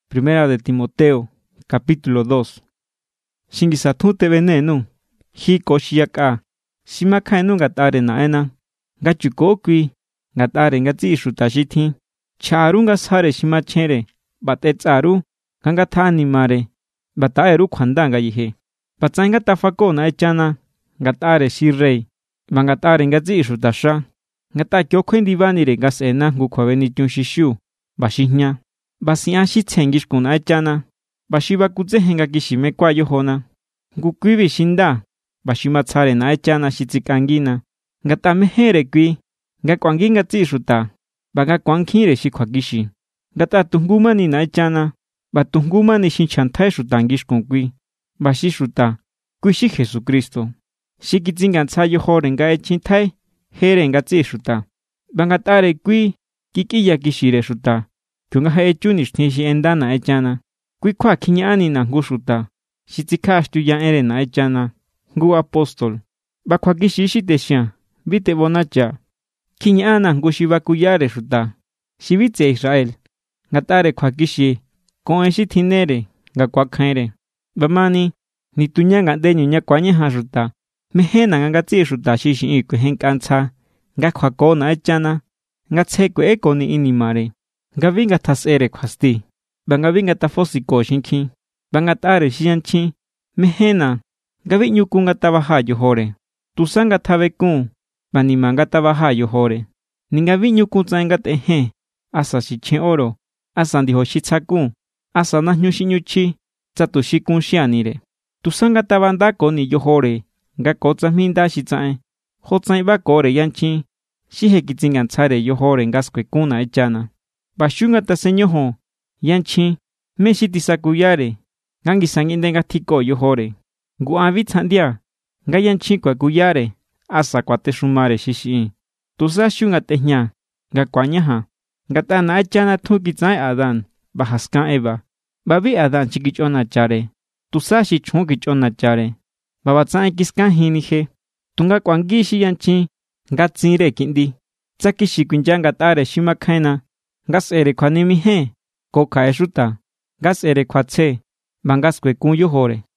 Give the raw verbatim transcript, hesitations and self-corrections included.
Primera de Timoteo, capítulo dos. Shingisatute venenu, hiko shiaka, shimakainu gatare naena, gachukokui, gatare gatsi shutashiti, charunga sare shimachere, batetsaru, gangatani mare, bataeru kwandanga yihe, batsanga tafako na echana, gatare shirei, bangatare gatsi shutasha, gata kyokwendivanire gasena gukwaveni tunshishu, bashihnya. Basia shitsengish kun achana, bashiba kutsehenga kishime kwa yohona. Gukwibi shinda, bashimatsare na achana shitsikangina. Ngata mehere kwi, ngakwanginga tsishuta, baga kwankire shikwakishi. Ngata tungumani na achana, batungumani shinchantai shutangish kun kwi. Bashishuta, kwishi Jesucristo. Shikitzinga tsa yohore nga echintai, here nga tsishuta. Bangatare kwi, kikiya kishire shuta. Kyunga ha echunish tishi endana echana. Kui kwa kinyani na ngushuta. Shitsikashtu ya ere na echana. Ngu apostol. Bakwa kishishi tesha. Vite bonacha. Kinyana ngushibakuyare shuta. Shibitse Israel. Ngatare kwa kishi. Koenshi tinere. Nga kwa khaire. Bamani. Nitunyanga denyu nya kwa nyeha shuta. Mehena nga ngatsi shuta shishi ikwe henkansa. Nga kwa kona echana. Nga tsekwe eko ni inimare. Gavinga tasere kwasti, bangavinga tafosiko shinki, bangatare shianchi, mehena, gavinyukunga tabaha yohore, tusanga tabekun, banimanga tabaha yohore, ningavinyukun tsangat ehe, asa shichen oro, asa ndiho shitsakun, asa nahñu shinyuchi, tsatushikun shianire, tusanga tabandako ni yohore, gakotsa minda shitsae, hotsae bakore yanchi, shihekitzingan tsare yohore ngaskwekuna echana. Bashunga taseñoho, yanchi, meshiti sakuyare, gangi sangindenga tiko yohore. Guavit sandia, gayanchi kwa kuyare, asa kwa teshumare shishi. Tusa shunga tehnya, gakwanyaha, gatana achana tukitzae Adan, bahaskan Eva. Babi Adan chikichona chare, tusa shi chunkichona chare. Babatzae kiskan hinije, tunga kwangishi yanchi, gatsire kindi. Tsakishi kwinjanga tare shimakaina. Gas ere kwa nimi he, koka eshuta, gas ere kwa tse, bangas kwe kun yohore.